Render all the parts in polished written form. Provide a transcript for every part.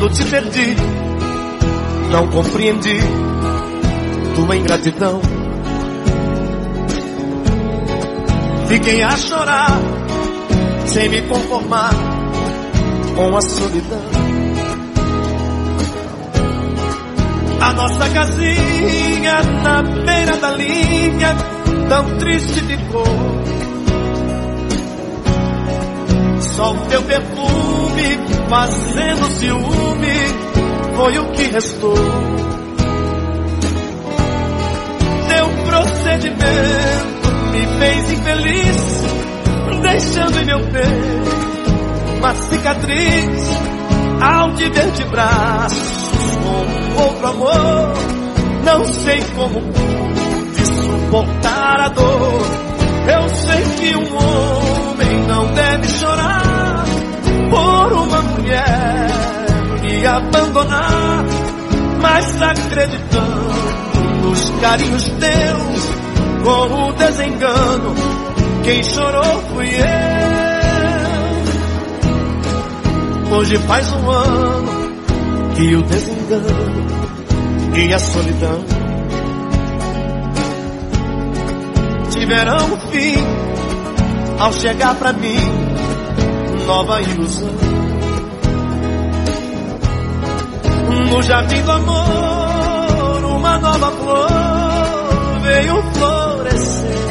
te perdi, não compreendi tua ingratidão. Fiquei a chorar, sem me conformar com a solidão. A nossa casinha na beira da linha tão triste ficou. Só o teu perfume fazendo ciúme foi o que restou. Teu procedimento me fez infeliz, deixando em meu peito uma cicatriz ao te ver de braços com outro amor. Não sei como pude suportar a dor. Eu sei que um homem não deve chorar por uma mulher me abandonar, mas acreditando nos carinhos teus, com o desengano, quem chorou fui eu. Hoje faz um ano que o desengano e a solidão tiveram fim ao chegar pra mim nova ilusão. No jardim do amor uma nova flor veio florescer,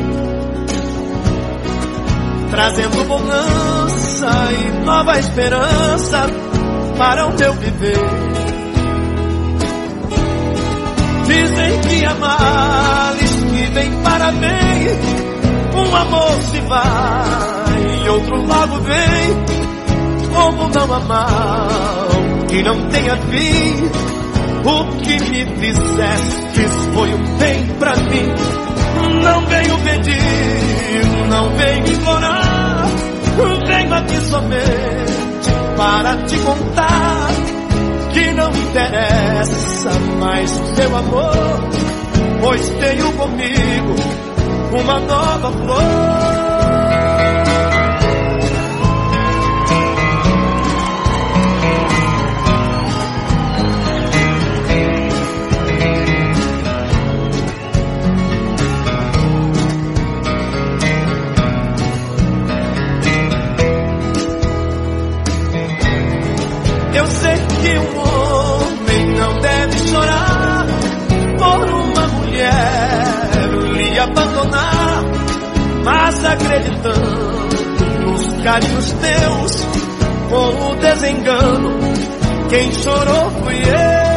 trazendo bonança e nova esperança para o meu viver. Dizem que há males que vem para bem, um amor se vai e outro logo vem. Como não amar que não tenha fim? O que me fizeste foi um bem pra mim. Não venho pedir, não venho implorar, venho aqui somente para te contar que não me interessa mais o seu amor, pois tenho comigo uma nova flor. Eu sei que um homem não deve chorar por uma mulher lhe abandonar, mas acreditando nos carinhos teus, com o desengano, quem chorou fui eu.